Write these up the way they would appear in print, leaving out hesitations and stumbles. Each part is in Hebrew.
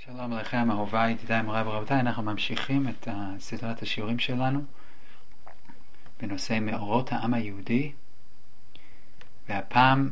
שלום לכם אהוביי, ידידיי, מוריי ורבותיי, אנחנו ממשיכים את סדרת השיעורים שלנו בנושא מאורות העם היהודי, והפעם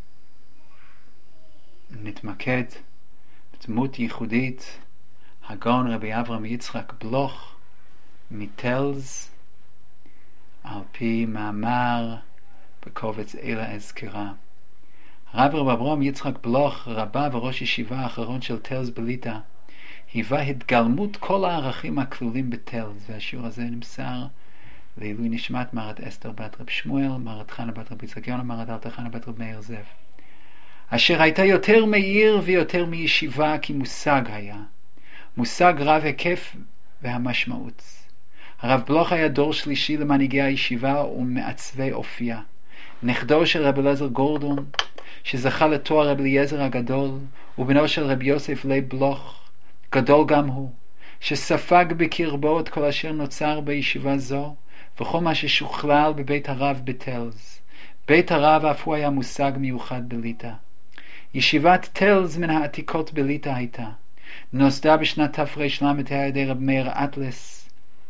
נתמקד בדמות ייחודית, הגאון רבי אברהם יצחק בלוך מטלז, על פי מאמר בקובץ אלה אזכרה. הרב רבי אברהם יצחק בלוך, רבה וראש ישיבה האחרון של טלז בליטא, היווה התגלמות כל הערכים הכלולים בטלז, והשיעור הזה נמסר לעילוי נשמת מרת אסתר בת רב שמואל, מרת חנה בת רב יצחק יונה, מרת אלתר חנה בת רב מאיר זאב, אשר הייתה יותר מעיר ויותר מישיבה, כי מושג היה, מושג רב היקף והמשמעות. הרב בלוך היה דור שלישי למנהיגי הישיבה ומעצבי אופייה, נכדו של רבי אליעזר גורדון, שזכה לתואר רבי אליעזר הגדול, ובנו של רבי יוסף לייב בלוך, גדול גם הוא, שספג בקרבו את כל אשר נוצר בישיבה זו, וכל מה ששוכלל בבית הרב בטלז. בית הרב אף הוא היה מושג מיוחד בליטא. ישיבת טלז מן העתיקות בליטא הייתה. נוסדה בשנת תר"ל על ידי רב מאיר אטלס,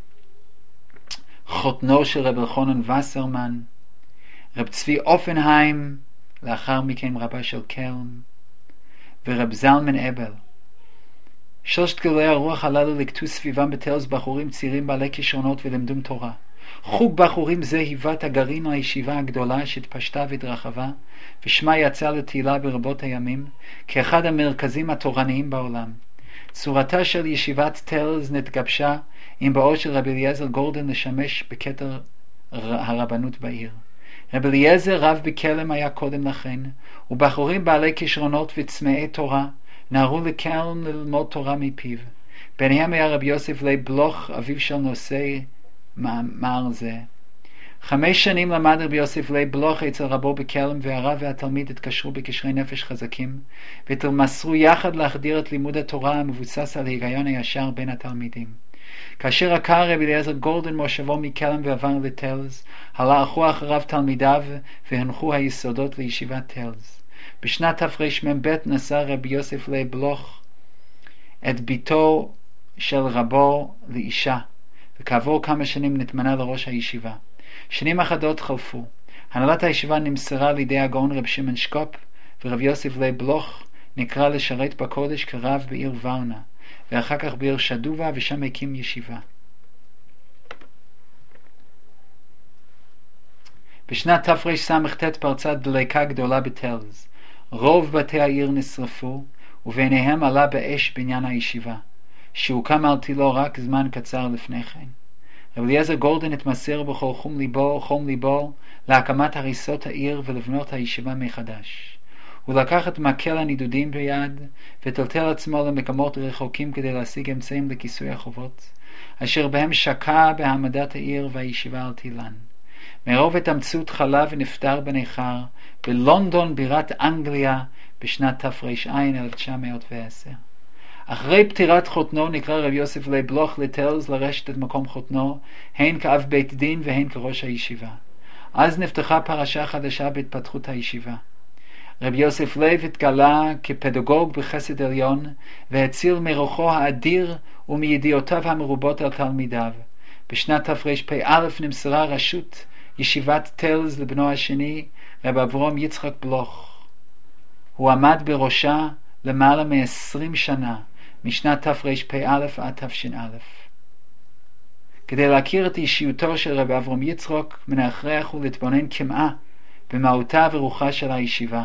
חותנו של רב אלחנן וסרמן, רב צבי אופנהיים, לאחר מכן רבה של קלם, ורב זלמן אבל. שלושת גדולי הרוח הללו לקטו סביבם בטלז בחורים צעירים בעלי כישרונות ולמדום תורה. חוג בחורים זה היווה את הגרעין לישיבה הגדולה שהתפשטה והתרחבה, ושמה יצא לתהילה ברבות הימים כאחד המרכזים התורניים בעולם. צורתה של ישיבת טלז נתגבשה עם באו של רבי אליעזר גורדון לשמש בכתר הרבנות בעיר. רבי אליעזר רב בקלם היה קודם לכן, ובחורים בעלי כישרונות וצמאי תורה נערו לקלם ללמוד תורה מפיו. ביניהם היה רבי יוסף לייב בלוך, אביו של נושא מאמר זה. 5 שנים למד רבי יוסף לייב בלוך אצל רבו בקלם, והרב והתלמיד התקשרו בקשרי נפש חזקים, והתמסרו יחד להחדיר את לימוד התורה המבוסס על היגיון הישר בין התלמידים. כאשר עקר רבי אליעזר גורדון מושבו מקלם ועבר לטלז, הלכו אחריו תלמידיו והנחו היסודות לישיבת טלז. בשנת תרמ"ב נשא רבי יוסף לייב בלוך את ביתו של רבו לאישה, וכעבור כמה שנים נתמנה לראש הישיבה. שנים אחדות חלפו. הנהלת הישיבה נמסרה לידי הגאון רב שמעון שקופ, ורבי יוסף לייב בלוך נקרא לשרת בקודש כרב בעיר ורנה, ואחר כך בעיר שדובה, ושם הקים ישיבה. בשנת תרס"ט פרצה דלקה גדולה בטלז. רוב בתי העיר נשרפו, וביניהם עלה באש בניין הישיבה, שהוקם על תילו רק זמן קצר לפני כן. רבי אליעזר גורדון התמסר בכל חום ליבו להקמת הריסות העיר ולבנות הישיבה מחדש. הוא לקח את מקל הנידודים ביד וטלטל עצמו למקומות רחוקים כדי להשיג אמצעים לכיסוי החובות, אשר בהם שקע בהעמדת העיר והישיבה על תילן. מרוב התאמצות חלה ונפטר בניכר בלונדון בירת אנגליה בשנת תר"ע 1910. אחרי פטירת חותנו נקרא רבי יוסף לייב בלוך לטלז לרשת את מקום חותנו, הן כאב בית דין והן כראש הישיבה. אז נפתחה פרשה חדשה בהתפתחות הישיבה. רבי יוסף לייב התגלה כפדגוג בחסד עליון, והציל מרוחו האדיר ומידיעותיו המרובות על תלמידיו. בשנת תרפ"א נמסרה ראשות ישיבת טלז לבנו השני, רבי אברהם יצחק בלוך. הוא עמד בראשה למעלה מ-20 שנה, משנת תרפ"א עד תש"א. כדי להכיר את אישיותו של רבי אברהם יצחק, מן ההכרח ולהתבונן כמעה במהותה ורוחה של הישיבה,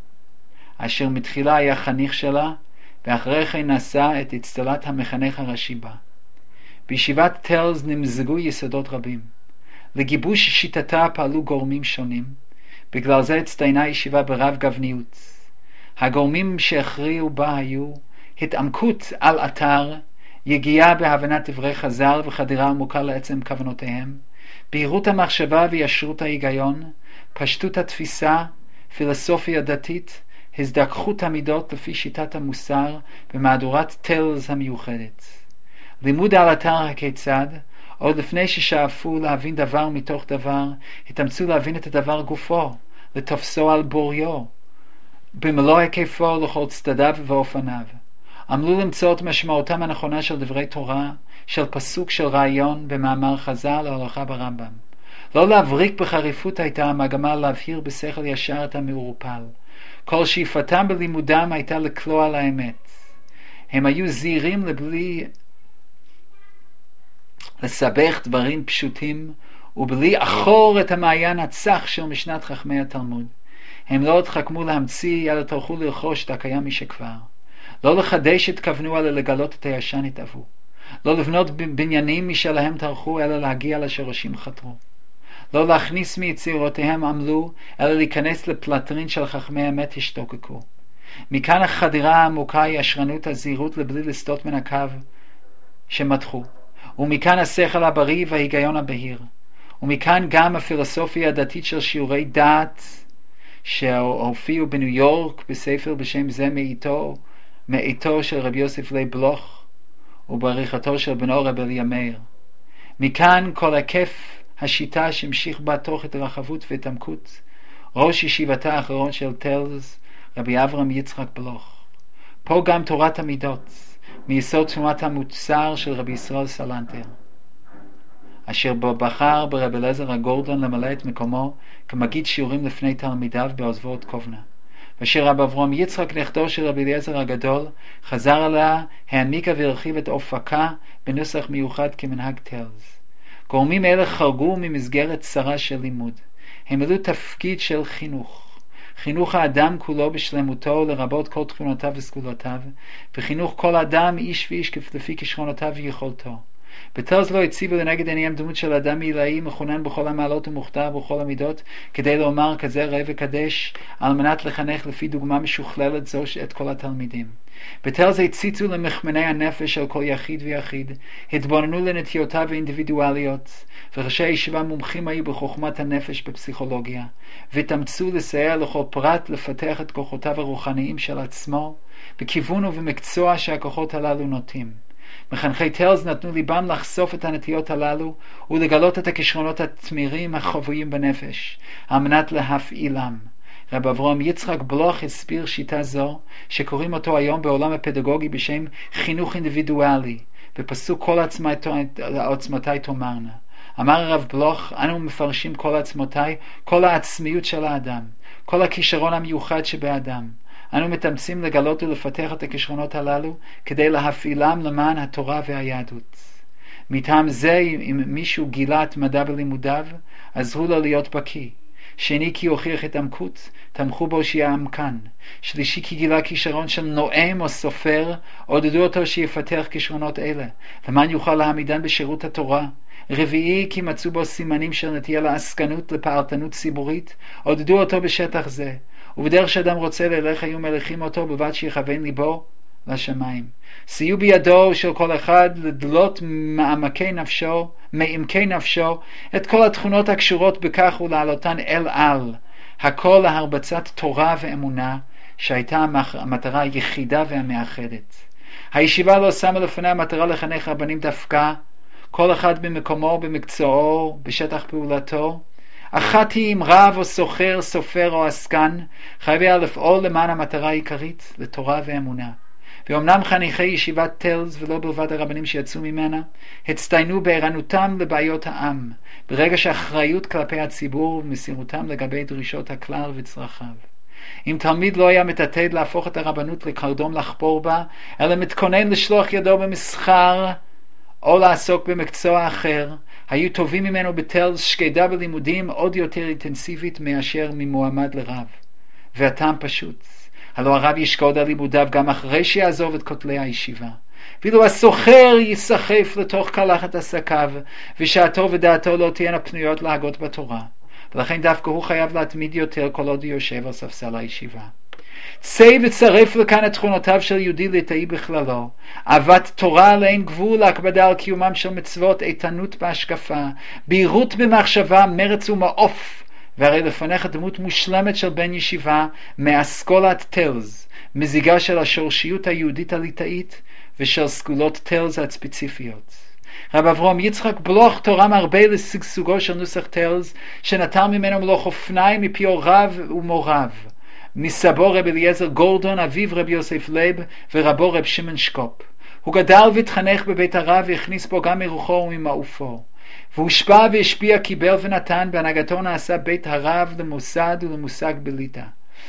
אשר מתחילה היה חניך שלה, ואחרי כן נשא את אצטלת המחנך הראשי בה. בישיבת טלז נמזגו יסודות רבים. לגיבוש שיטתה פעלו גורמים שונים, בגלל זה הצטיינה ישיבה ברב גבניות. הגורמים שהכריעו בה היו התעמקות על אתר, יגיעה בהבנת דברי חז"ל וחדירה עמוקה לעצם כוונותיהם, בהירות המחשבה וישרות ההיגיון, פשטות התפיסה, פילוסופיה דתית, הזדככות המידות לפי שיטת המוסר במהדורת טלז המיוחדת. לימוד על אתר הכיצד, עוד לפני ששאפו להבין דבר מתוך דבר, התאמצו להבין את הדבר גופו, לתופסו על בוריו, במלוא היקפו לכל צדדיו ואופניו. עמלו למצוא את משמעותם הנכונה של דברי תורה, של פסוק של רעיון במאמר חז"ל או הלכה ברמב"ם. לא להבריק בחריפות הייתה המגמה להבהיר בשכל ישר את המעורפל. כל שאיפתם בלימודם הייתה לקלוע על האמת. הם היו זהירים לבלי לסבך דברים פשוטים ובלי אחור את המעיין הצח של משנת חכמי התלמוד. הם לא התחכמו להמציא, אלא טרחו לרכוש את הקיים משכבר. לא לחדש התכוונו, אלא לגלות את הישן התאוו. לא לבנות בניינים משלהם טרחו, אלא להגיע לשורשים חתרו. לא להכניס מיצירותיהם עמלו, אלא להיכנס לפלטרין של חכמי אמת השתוקקו. מכאן החדירה העמוקה היא השרנות הזהירות לבלי לסטות מן הקו שמתחו. ומכאן השכל הבריא וההיגיון הבהיר. ומכאן גם הפילוסופיה הדתית של שיעורי דעת שהופיעו בניו יורק בספר בשם זה מאיתו של רבי יוסף לייב בלוך ובעריכתו של בנו רבי אליה מאיר. מכאן כל היקף השיטה שהמשיך בה תוך התרחבות והתעמקות ראש ישיבתה האחרון של טלז רבי אברהם יצחק בלוך. פה גם תורת המידות מיסוד תנועת המוצר של רבי ישראל סלנטר, אשר בו בחר ברבי אליעזר הגורדון למלא את מקומו כמגיד שיעורים לפני תלמידיו בעוזבו את קובנה, ואשר רבי אברהם יצחק נכדו של רבי אליעזר הגדול חזר עליה, העמיקה והרחיב את אופקה בנוסח מיוחד כמנהג טלז. גורמים אלה חרגו ממסגרת צרה של לימוד. הם מילאו תפקיד של חינוך האדם כולו בשלמותו לרבות כל תכונותיו וסגולותיו, וחינוך כל אדם איש ואיש לפי כישרונותיו ויכולתו. בטלז לא הציבו לנגד עיניהם דמות של אדם עילאי מחונן בכל המעלות ומוכתר בכל המידות כדי לומר כזה ראה וקדש על מנת לחנך לפי דוגמה משוכללת זו את כל התלמידים. בטלז הציצו למחמני הנפש של כל יחיד ויחיד, התבוננו לנטיותיו האינדיבידואליות, וראשי הישיבה מומחים היו בחוכמת הנפש בפסיכולוגיה, ותאמצו לסייע לכל פרט לפתח את כוחותיו הרוחניים של עצמו בכיוון ובמקצוע שהכוחות הללו נוטים. מחנכי טלז נתנו ליבם לחשוף את הנטיות הללו ולגלות את הכישרונות התמירים החבויים בנפש, על מנת להפעילם. רבי אברהם יצחק בלוך הסביר שיטה זו, שקוראים אותו היום בעולם הפדגוגי בשם חינוך אינדיבידואלי, בפסוק כל עצמותיי תאמרנה. אמר הרב בלוך, אנו מפרשים כל עצמותיי, כל העצמיות של האדם, כל הכישרון המיוחד שבאדם. אנו מתאמצים לגלות ולפתח את הכישרונות הללו כדי להפעילם למען התורה והיהדות. מטעם זה, אם מישהו גילה את מדע בלימודיו, עזרו לו להיות בקיא. שני, כי הוכיח את עמקות, תמכו בו שיהיה עמקן. שלישי, כי גילה כישרון של נואם או סופר, עודדו אותו שיפתח כישרונות אלה, למען יוכל להעמידן בשירות התורה. רביעי, כי מצאו בו סימנים של נטייה לעסקנות, לפעלתנות ציבורית, עודדו אותו בשטח זה. ובדרך שאדם רוצה ללך היו מלכים אותו בלבד שיכוון ליבו לשמיים. סייעו בידו של כל אחד לדלות מעמקי נפשו את כל התכונות הקשורות בכך ולעלותן אל על, הכל להרבצת תורה ואמונה שהייתה המטרה היחידה והמאחדת. הישיבה לא שמה לפניה המטרה לחנך רבנים דווקא, כל אחד במקומו, במקצועו, בשטח פעולתו. אחת היא אם רב או סוחר, סופר או עסקן, חייב לפעול למען המטרה העיקרית, לתורה ואמונה. ואומנם חניכי ישיבת טלז ולא בלבד הרבנים שיצאו ממנה, הצטיינו בערנותם לבעיות העם, ברגע שאחריות כלפי הציבור ומסירותם לגבי דרישות הכלל וצרכיו. אם תלמיד לא היה מתעתד להפוך את הרבנות לקרדום לחפור בה, אלא מתכונן לשלוח ידו במסחר או לעסוק במקצוע אחר, היו טובים ממנו בטלז שקדה בלימודים עוד יותר אינטנסיבית מאשר ממועמד לרב. והטעם פשוט, הלא הרב ישקוד על לימודיו גם אחרי שיעזוב את כותלי הישיבה. ואילו הסוחר יסחף לתוך קלחת עסקיו, ושעתו ודעתו לא תהיינה פנויות להגות בתורה. ולכן דווקא הוא חייב להתמיד יותר כל עוד יושב על ספסל הישיבה. צא וצרף לכאן את תכונותיו של יהודי ליטאי בכללו, אהבת תורה לאין גבול, הקפדה על קיומם של מצוות, איתנות בהשקפה, בהירות במחשבה, מרץ ומעוף. והרי לפניך דמות מושלמת של בן ישיבה מאסכולת טלז, מזיגה של השורשיות היהודית הליטאית ושל סגולות טלז הספציפיות. רב אברהם יצחק בלוך תורם הרבה לשגשוגו של נוסח טלז, שנטל ממנו מלוך אופניים מפי הוריו ומוריו. מסבו רב אליעזר גורדון, אביו רב יוסף לייב ורבו רב שמעון שקופ. הוא גדל והתחנך בבית הרב והכניס בו גם מרוחו וממעופו. והושפע והשפיע, קיבל ונתן, בהנהגתו נעשה בית הרב למוסד ולמושג בליטה.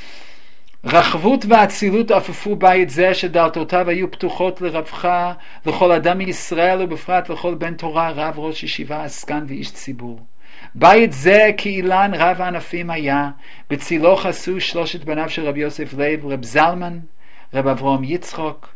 רחבות ואצילות אפפו בית זה, שדלתותיו היו פתוחות לרווחה לכל אדם מישראל, ובפרט לכל בן תורה, רב, ראש ישיבה, עסקן ואיש ציבור. בית זה כאילן רב הענפים היה, בצילו חסו שלושת בניו של רב יוסף לייב, רב זלמן, רב אברהם יצחוק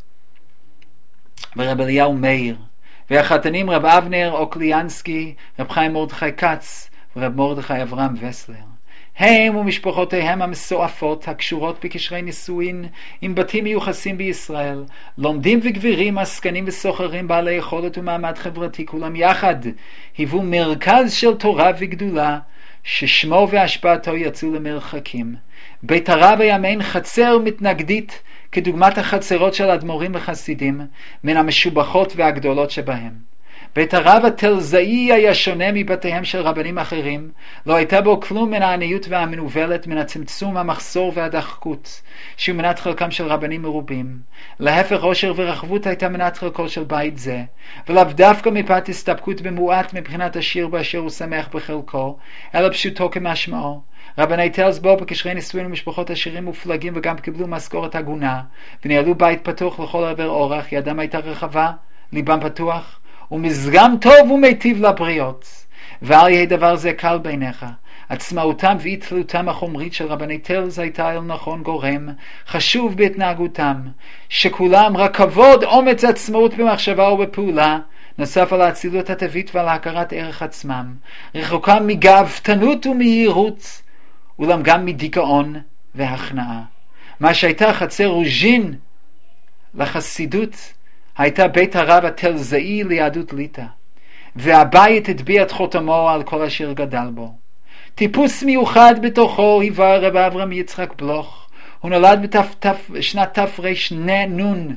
ורב אליהו מאיר, והחתנים רב אבנר אוקליאנסקי, רב חיים מרדכי כץ ורב מרדכי אברהם וסלר. הם ומשפחותיהם המסועפות, הקשורות בקשרי נישואין עם בתים מיוחסים בישראל, לומדים וגבירים, עסקנים וסוחרים בעלי יכולת ומעמד חברתי, כולם יחד היוו מרכז של תורה וגדולה, ששמו והשפעתו יצאו למרחקים. בית הרב היה מעין חצר מתנגדית, כדוגמת החצרות של אדמו"רים וחסידים, מן המשובחות והגדולות שבהם. בית הרב התלזאי היה שונה מבתיהם של רבנים אחרים, לא הייתה בו כלום מן העניות והמנוולת, מן הצמצום, המחסור והדחקות, שהוא מנת חלקם של רבנים מרובים. להפך, עושר ורחבות הייתה מנת חלקו של בית זה, ולאו דווקא מפאת הסתפקות במועט מבחינת השיר באשר הוא שמח בחלקו, אלא פשוטו כמשמעו. רבני תלז בו בקשרי נישואין ומשפחות עשירים מופלגים, וגם קיבלו משכורת הגונה, וניהלו בית פתוח לכל עבר אורח, ידם הייתה רחבה, ליבם פתוח, ומזגם טוב ומיטיב לבריות. ועל יהי דבר זה קל בעיניך. עצמאותם ואי תלותם החומרית של רבני תלז הייתה אל נכון גורם חשוב בהתנהגותם, שכולם רק כבוד, אומץ, עצמאות במחשבה ובפעולה, נוסף על האצילות הטבעית ועל הכרת ערך עצמם, רחוקם מגאוותנות ומהירות, אולם גם מדיכאון והכנעה. מה שהייתה חצר רוז'ין לחסידות, הייתה בית הרב התלזאי ליהדות ליטא, והבית הטביע את חותמו על כל אשר גדל בו. טיפוס מיוחד בתוכו היווה רב אברהם יצחק בלוך. הוא נולד בשנת תרנ"ן,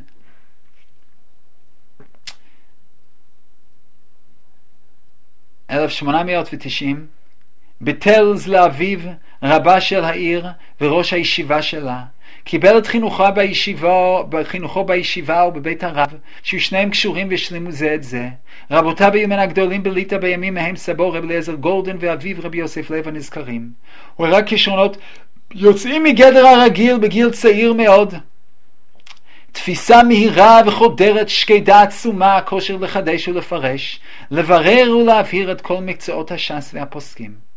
ב-1890, בתלז לאביו, רבה של העיר וראש הישיבה שלה. קיבל את חינוכו בישיבה ובבית הרב, שהיו שניהם קשורים והשלימו זה את זה. רבותיו היו מן הגדולים בליטא בימים מהם סבו רב אליעזר גורדון ואביו רבי יוסף לייב הנזכרים. הוא הראה כישרונות יוצאים מגדר הרגיל בגיל צעיר מאוד. תפיסה מהירה וחודרת, שקדה עצומה, כושר לחדש ולפרש, לברר ולהבהיר את כל מקצועות הש"ס והפוסקים.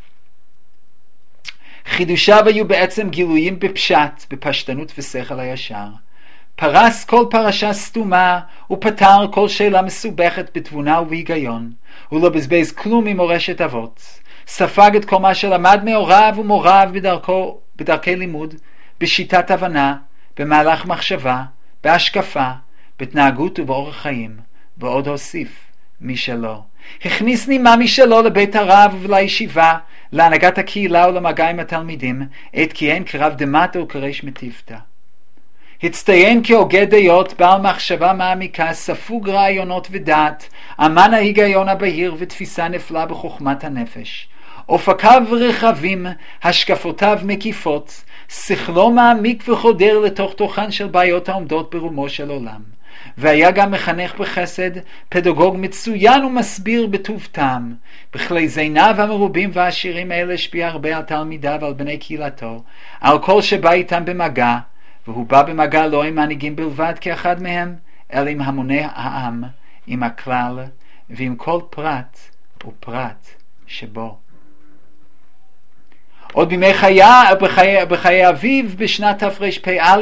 חידושיו היו בעצם גילויים בפשט, בפשטנות ושכל הישר. פרס כל פרשה סתומה ופתר כל שאלה מסובכת בתבונה ובהיגיון. הוא לא בזבז כלום ממורשת אבות. ספג את כל מה שלמד מהוריו ומוריו בדרכי לימוד, בשיטת הבנה, במהלך מחשבה, בהשקפה, בתנהגות ובאורח חיים, ועוד הוסיף משלו. הכניס נימה משלו לבית הרב ולישיבה, להנהגת הקהילה ולמגע עם התלמידים, עת כיהן כרב דמטה וכריש מטיפתא. הצטיין כהוגה דעות, בעל מחשבה מעמיקה, ספוג רעיונות ודעת, אמן ההיגיון הבהיר ותפיסה נפלאה בחוכמת הנפש. אופקיו רחבים, השקפותיו מקיפות, שכלו מעמיק וחודר לתוך תוכן של בעיות העומדות ברומו של עולם. והיה גם מחנך בחסד, פדגוג מצוין ומסביר בטוב טעם. בכלי זיניו המרובים והעשירים האלה השפיע הרבה על תלמידיו ועל בני קהילתו, על כל שבא איתם במגע, והוא בא במגע לא עם מנהיגים בלבד כאחד מהם, אלא עם המוני העם, עם הכלל ועם כל פרט ופרט שבו. עוד בימי בחיי אביו בשנת תרפ"א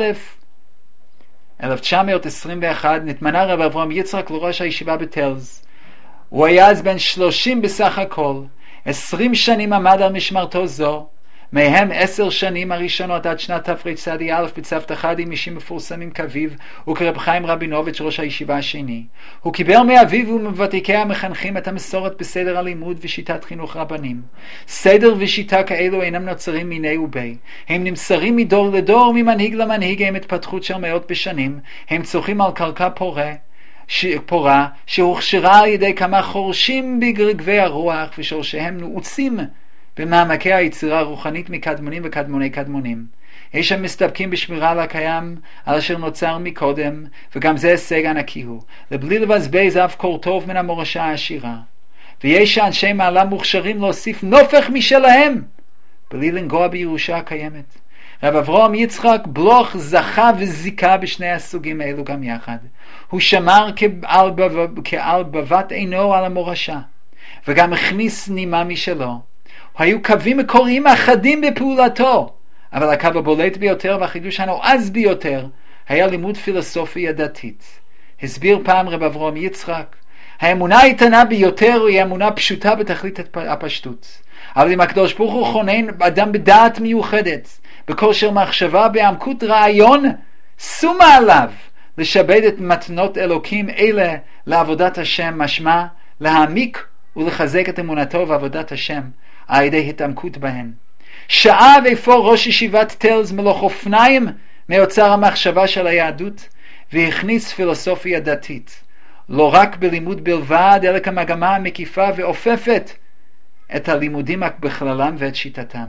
1921 נתמנה רב אברהם יצחק לראש הישיבה בתלז. הוא היה אז בן 30 בסך הכל. 20 שנים עמד על משמרתו זו, מהם 10 שנים הראשונות עד שנת תרצ"א בצוותא חדא אישים מפורסמים כאביו וכרב חיים רבינוביץ' ראש הישיבה השני. הוא קיבל מאביו ומוותיקי המחנכים את המסורת בסדר הלימוד ושיטת חינוך רבנים. סדר ושיטה כאלו אינם נוצרים מיני ובי, הם נמסרים מדור לדור, ממנהיג למנהיג, עם התפתחות של מאות בשנים. הם צוחים על קרקע פורה שהוכשרה על ידי כמה חורשים בגרגבי הרוח, ושורשיהם נעוצים במעמקי היצירה הרוחנית מקדמונים וקדמוני קדמונים. יש שם מסתפקים בשמירה על הקיים, על אשר נוצר מקודם, וגם זה הישג ענקי הוא, לבלי לבזבז אף קור טוב מן המורשה העשירה. ויש שאנשי מעלה מוכשרים להוסיף נופך משלהם, בלי לנגוע בירושה הקיימת. רב אברהם יצחק בלוך זכה וזיקה בשני הסוגים האלו גם יחד. הוא שמר כעל בבת עינו על המורשה, וגם הכניס נימה משלו. היו קווים מקוריים אחדים בפעולתו, אבל הקו הבולט ביותר והחידוש הנועז ביותר היה לימוד פילוסופיה דתית. הסביר פעם רב אברהם יצחק, האמונה האיתנה ביותר היא אמונה פשוטה בתכלית הפשטות. אבל אם הקדוש ברוך הוא חונן אדם בדעת מיוחדת, בכושר מחשבה, בעמקות רעיון, שומה עליו לשבד את מתנות אלוקים אלה לעבודת השם, משמע להעמיק ולחזק את אמונתו ועבודת השם על ידי התעמקות בהן. שעה ואיפה ראש ישיבת טלז מלוך אופניים מאוצר המחשבה של היהדות, והכניס פילוסופיה דתית, לא רק בלימוד בלבד, אלא כמגמה מקיפה ואופפת את הלימודים בכללם ואת שיטתם.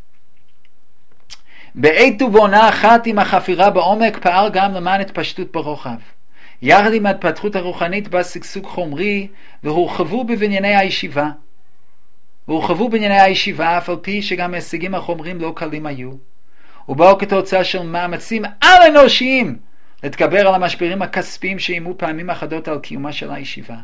בעת ובעונה אחת עם החפירה בעומק פעל גם למען התפשטות ברוחב. יחד עם ההתפתחות הרוחנית בא שגשוג חומרי, והורחבו בבנייני הישיבה, אף על פי שגם ההישגים החומריים לא קלים היו, ובאו כתוצאה של מאמצים על אנושיים להתגבר על המשברים הכספיים שאיימו פעמים אחדות על קיומה של הישיבה.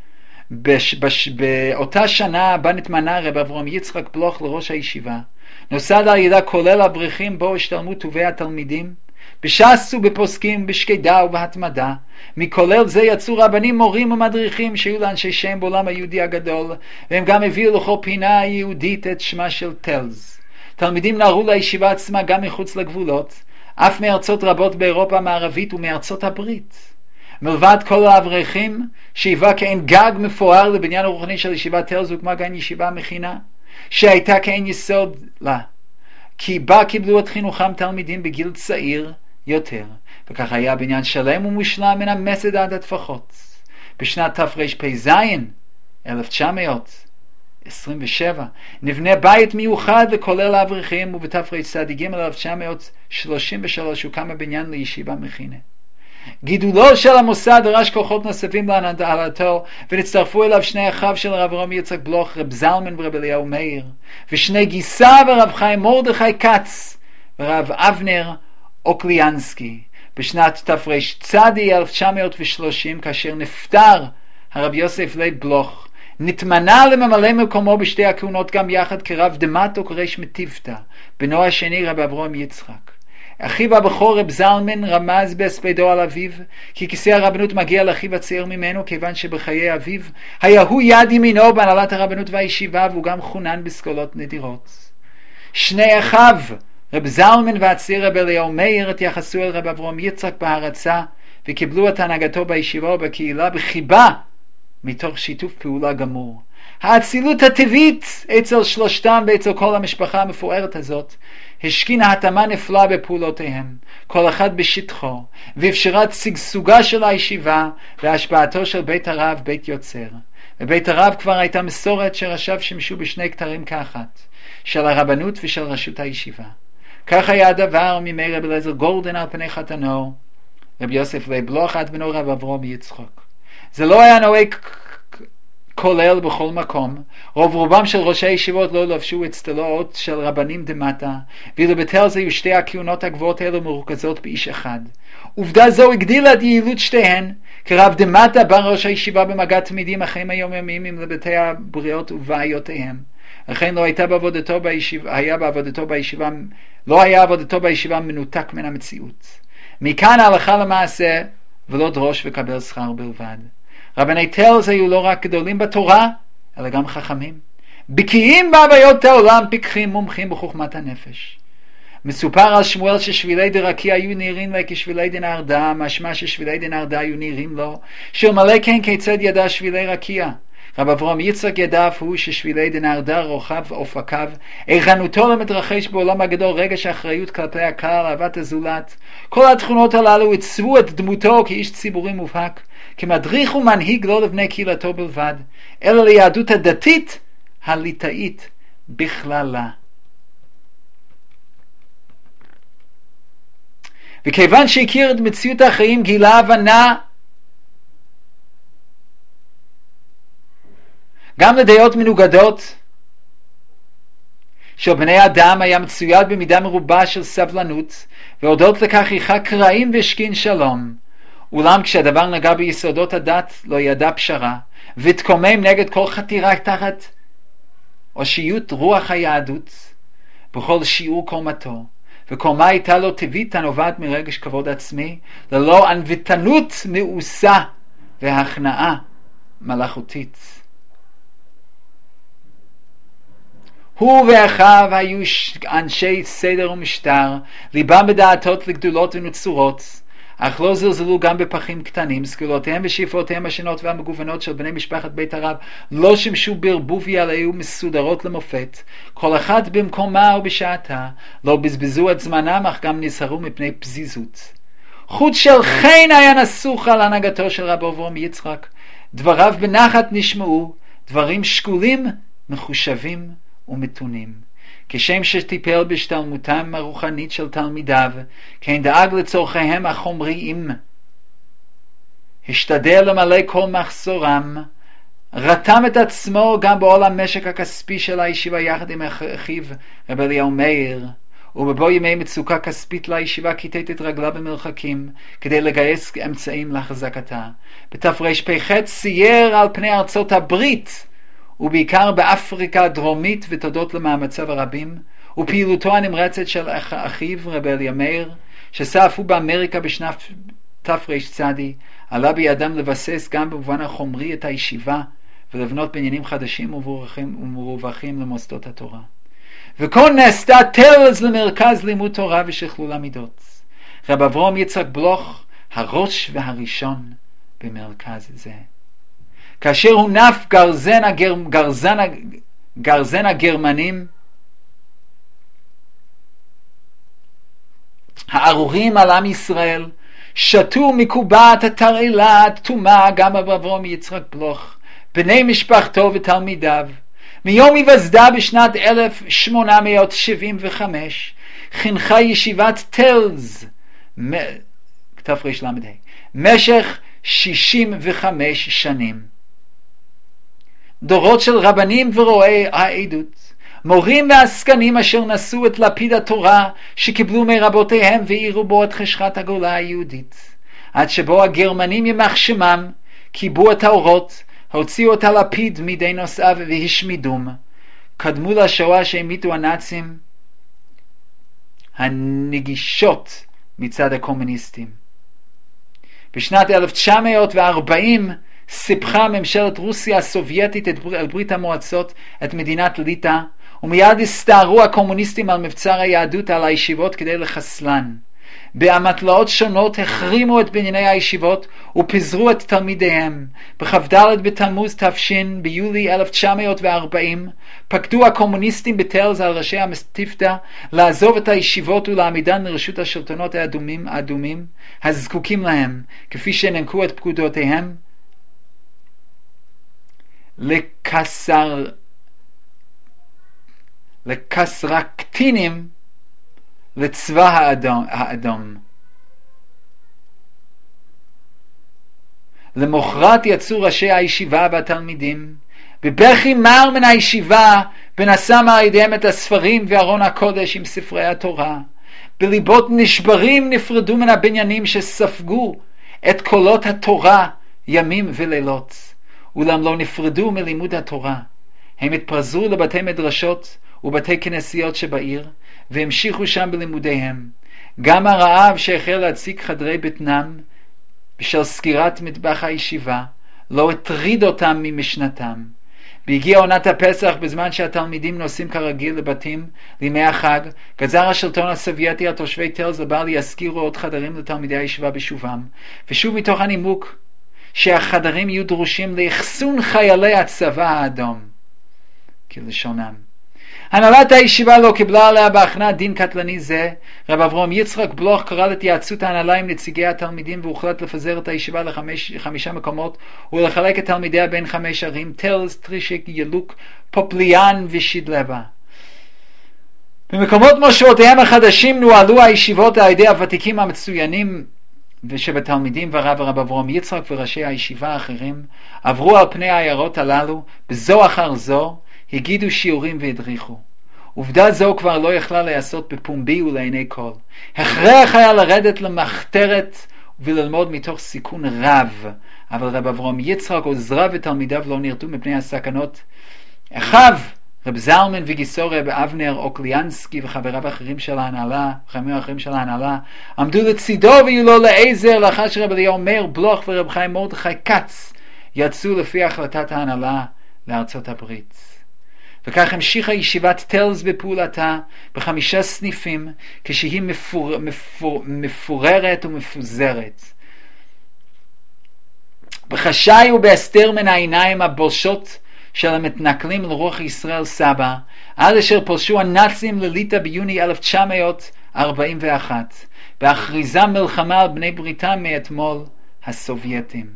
באותה שנה בה נתמנה רב אברהם יצחק בלוך לראש הישיבה, נוסד על ידה כולל אברכים בו השתלמו טובי התלמידים, בש"ס ובפוסקים, בשקדה ובהתמדה. מכולל זה יצאו רבנים, מורים ומדריכים שהיו לאנשי שם בעולם היהודי הגדול, והם גם הביאו לכל פינה היהודית את שמה של טלז. תלמידים נערו לישיבה עצמה גם מחוץ לגבולות, אף מארצות רבות באירופה המערבית ומארצות הברית. מלבד כל האברכים שהיווה כאין גג מפואר לבניין הרוחני של ישיבת טלז, הוקמה גם ישיבה מכינה שהייתה כאין יסוד לה, כי בה קיבלו את חינוכם תלמידים בגיל צעיר יותר, וכך היה בניין שלם ומושלם מן המסד עד הטפחות. בשנת תרפ"ז 1927 נבנה בית מיוחד לכולל האברכים, ובתרצ"ג 1933 הוקם הבניין לישיבה מכינה. גידולו של המוסד דרש כוחות נוספים להנהלתו, ונצטרפו אליו שני אחיו של הרב אברהם יצחק בלוך, רב זלמן ורב אליהו מאיר, ושני גיסיו, הרב חיים מרדכי כץ ורב אבנר אוקליאנסקי. בשנת תרצ"ד 1930, כאשר נפטר הרב יוסף לייב בלוך, נתמנה לממלא מקומו בשתי הכהונות גם יחד כרב דמת וקרש מטיבתא, בנו השני רב אברהם יצחק. אחיו הבכור רב זלמן רמז בהספדו על אביו כי כיסא הרבנות מגיע לאחיו הצעיר ממנו, כיוון שבחיי אביו היה הוא יד ימינו בהנהלת הרבנות והישיבה, והוא גם חונן בסגולות נדירות. שני אחיו רב זלמן והצעיר רב אליהו מאיר התייחסו אל רב אברהם יצחק בהרצה, וקיבלו את הנהגתו בישיבה ובקהילה בחיבה מתוך שיתוף פעולה גמור. האצילות הטבעית אצל שלושתם ואצל כל המשפחה המפוארת הזאת השכינה התאמה נפלאה בפעולותיהם, כל אחד בשטחו, ואפשרת שגשוגה של הישיבה והשפעתו של בית הרב בית יוצר. בבית הרב כבר הייתה מסורת שראשיו שימשו בשני כתרים כאחת, של הרבנות ושל רשות הישיבה. כך היה הדבר מימי רב אליעזר גורדין על פני חתנו רב יוסף לייב בלוך עד בנו רב אברהם יצחק. זה לא היה נוהג כולל בכל מקום. רובם של ראשי הישיבות לא לבשו אצטלות של רבנים דמטה, ואילו בטלז היו שתי הכהונות הגבוהות האלו מרוכזות באיש אחד. עובדה זו הגדילה את יעילות שתיהן, כרב דמטה בא ראש הישיבה במגע תמידים החיים היומיומיים עם לבתי הבריאות ובעיותיהם. לכן לא היה עבודתו בישיבה מנותק מן המציאות. מכאן ההלכה למעשה, ולא דרוש וקבל שכר בלבד. רבני טלז היו לא רק גדולים בתורה, אלא גם חכמים, בקיאים בהוויות העולם, פיקחים, מומחים בחוכמת הנפש. מסופר על שמואל ששבילי דרקיע היו נראים לה כשבילי דנהרדה, משמע ששבילי דנהרדה היו נראים לו, שאלמלא כן כיצד ידע שבילי רקיע. רב אברהם יצחק ידע אף הוא ששבילי דנהרדה רוחב אופקיו, איכנותו למתרחש בעולם הגדול, רגש האחריות כלפי הקהל, אהבת הזולת. כל התכונות הללו עיצבו את דמותו כאיש ציבורי מובהק, כמדריך ומנהיג לא לבני קהילתו בלבד, אלא ליהדות הדתית הליטאית בכללה. וכיוון שהכיר את מציאות החיים, גילה הבנה גם לדעות מנוגדות של בני אדם, היה מצויד במידה מרובה של סבלנות, והודות לכך ייחק רעים והשכין שלום. אולם כשהדבר נגע ביסודות הדת לא ידע פשרה, והתקומם נגד כל חתירה תחת אושיות רוח היהדות בכל שיעור קומתו, וקומה הייתה לו טבעית הנובעת מרגש כבוד עצמי, ללא ענוותנות מאוסה והכנעה מלאכותית. הוא ואחיו היו אנשי סדר ומשטר, ליבם בדעתות לגדולות ונצורות, אך לא זלזלו גם בפחים קטנים. סגולותיהם ושאיפותיהם השונות והמגוונות של בני משפחת בית הרב לא שימשו בערבוביה, אלא היו מסודרות למופת, כל אחת במקומה ובשעתה, לא בזבזו את זמנם, אך גם נזהרו מפני פזיזות. חוט של חן היה נסוך על הנהגתו של רב אברהם יצחק, דבריו בנחת נשמעו, דברים שקולים, מחושבים ומתונים. כשם שטיפל בהשתלמותם הרוחנית של תלמידיו, כן דאג לצורכיהם החומריים, השתדל למלא כל מחסורם, רתם את עצמו גם בעול המשק הכספי של הישיבה יחד עם אחיו רב אליהו מאיר, ובבוא ימי מצוקה כספית לישיבה כיתת את רגלה במרחקים כדי לגייס אמצעים להחזקתה. בתרפ"ח צייר על פני ארצות הברית ובעיקר באפריקה הדרומית, ותודות למאמציו הרבים ופעילותו הנמרצת של אחיו רב אליהו מאיר שסעפו באמריקה בשנת תרצ"צ, עלה בידם לבסס גם במובן החומרי את הישיבה ולבנות בניינים חדשים ומרווחים למוסדות התורה. וכל נעשתה תרז למרכז לימוד תורה ושכלול המידות. רב אברהם יצחק בלוך הראש והראשון במרכז זה. כאשר הונף גרזן הגרמנים הארורים על עם ישראל, שתו מקובעת התרעילה התומה גם רב אברהם יצחק בלוך, בני משפחתו ותלמידיו. מיום היווסדה בשנת 1875 חינכה ישיבת טלז תרל"ה משך 65 שנים. דורות של רבנים ורואי העדות, מורים ועסקנים אשר נשאו את לפיד התורה שקיבלו מרבותיהם והאירו בו את חשכת הגולה היהודית, עד שבו הגרמנים ימח שמם קיבו את האורות, הוציאו את הלפיד מידי נושאיו והשמידום. קדמו לשואה שהמיתו הנאצים הנגישות מצד הקומוניסטים. בשנת 1940 סיפחה ממשלת רוסיה הסובייטית על ברית המועצות את מדינת ליטא, ומיד הסתערו הקומוניסטים על מבצר היהדות על הישיבות כדי לחסלן. באמתלאות שונות החרימו את בנייני הישיבות ופיזרו את תלמידיהם. בכ"ד בתמוז תש"ן ביולי 1940 פקדו הקומוניסטים בטלז על ראשי המסטיפתא לעזוב את הישיבות ולהעמידן לרשות השלטונות האדומים הזקוקים להם, כפי שננקו את פקודותיהם לקסרקטינים לצבא האדום. למחרת יצאו ראשי הישיבה והתלמידים בבכי מר מן הישיבה, ונשאם על ידיהם את הספרים וארון הקודש עם ספרי התורה. בליבות נשברים נפרדו מן הבניינים שספגו את קולות התורה ימים ולילות, אולם לא נפרדו מלימוד התורה. הם התפזרו לבתי מדרשות ובתי כנסיות שבעיר, והמשיכו שם בלימודיהם. גם הרעב שהחל להציג חדרי בטנם בשל סגירת מטבח הישיבה לא הטריד אותם ממשנתם. בהגיע עונת הפסח, בזמן שהתלמידים נוסעים כרגיל לבתים לימי החג, גזר השלטון הסובייטי על תושבי טלז לבל ישכירו עוד חדרים לתלמידי הישיבה בשובם, ושוב מתוך הנימוק שהחדרים יהיו דרושים לאחסון חיילי הצבא האדום כלשונם. הנהלת הישיבה לא קיבלה עליה בהכנעה דין קטלני זה. רב אברהם יצחק בלוך קרא להתייעצות ההנהלה עם נציגי התלמידים, והוחלט לפזר את הישיבה ל5 מקומות ולחלק את תלמידיה בין 5 ערים: טלז, טרישק, ילוק, פופליאן ושידלבה. במקומות מושבותיהם החדשים נוהלו הישיבות על ידי הוותיקים המצוינים ושבתלמידים ורב אברהם יצחק וראשי הישיבה האחרים עברו על פני העיירות הללו בזו אחר זו, הגידו שיעורים והדריכו. עובדה זו כבר לא יכלה להיעשות בפומבי ולעיני כל. הכרח היה לרדת למחתרת וללמוד מתוך סיכון רב, אבל רב אברהם יצחק עוזריו ותלמידיו לא נרתעו מפני הסכנות. אחיו רב זלמן וגיסו רב אבנר אוקליאנסקי וחבריו האחרים של ההנהלה, עמדו לצידו והיו לו לעזר לאחר שרב אליהו מאיר בלוך ורב חיים מרדכי כץ יצאו לפי החלטת ההנהלה לארצות הברית. וכך המשיכה ישיבת טלז בפעולתה ב5 סניפים כשהיא מפוררת ומפוזרת. בחשאי ובהסתר מן העיניים הבולשות של המתנכלים לרוח ישראל סבא, עד אשר פולשו הנאצים לליטא ביוני 1941, והכריזה מלחמה על בני בריתם מאתמול, הסובייטים.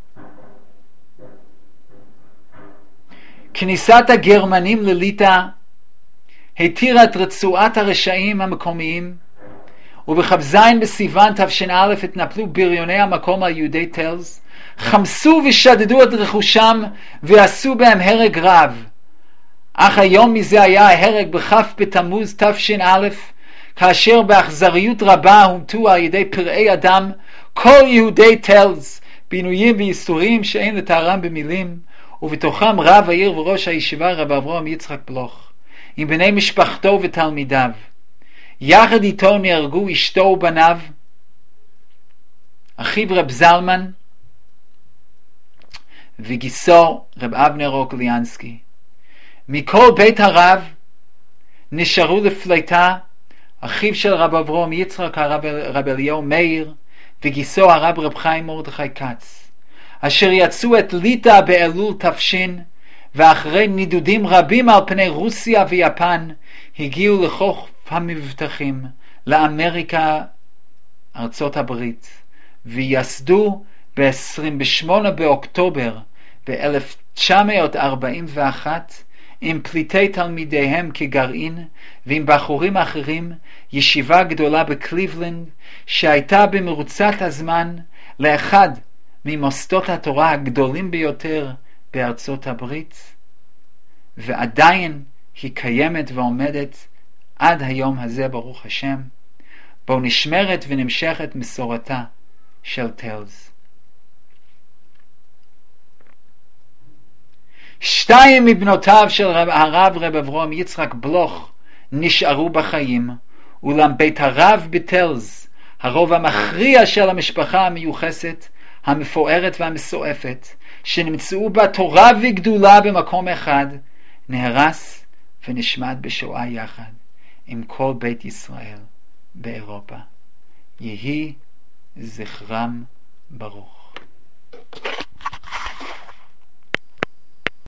כניסת הגרמנים לליטא התירה את רצועת הרשעים המקומיים, ובכ"ז בסיוון תש"א התנפלו בריוני המקום על יהודי טלז, חמסו ושדדו את רכושם ועשו בהם הרג רב. אך היום מזה היה ההרג בכ"ף בתמוז תש"א, כאשר באכזריות רבה הומתו על ידי פראי אדם כל יהודי טלז, בינויים וייסורים שאין לתארם במילים, ובתוכם רב העיר וראש הישיבה רב אברהם יצחק בלוך, עם בני משפחתו ותלמידיו. יחד איתו נהרגו אשתו ובניו, אחיו רב זלמן וגיסו רב אבנר אוקליאנסקי. מכל בית הרב נשארו לפליטה אחיו של רב אברהם יצחק הרב אליהו מאיר וגיסו הרב רב חיים מרדכי כץ, אשר יצאו את ליטא באלול תש"ן, ואחרי נידודים רבים על פני רוסיה ויפן הגיעו לחוף המבטחים לאמריקה ארצות הברית, ויסדו ב-28 באוקטובר ב-1941 עם פליטי תלמידיהם כגרעין ועם בחורים אחרים ישיבה גדולה בקליבלנד, שהייתה במרוצת הזמן לאחד ממוסדות התורה הגדולים ביותר בארצות הברית, ועדיין היא קיימת ועומדת עד היום הזה, ברוך השם, בו נשמרת ונמשכת מסורתה של טלז. 2 מבנותיו של הרב רב אברהם יצחק בלוך נשארו בחיים, אולם בית הרב בטלז, הרוב המכריע של המשפחה המיוחסת, המפוארת והמסועפת, שנמצאו בה תורה וגדולה במקום אחד, נהרס ונשמד בשואה יחד עם כל בית ישראל באירופה. יהי זכרם ברוך.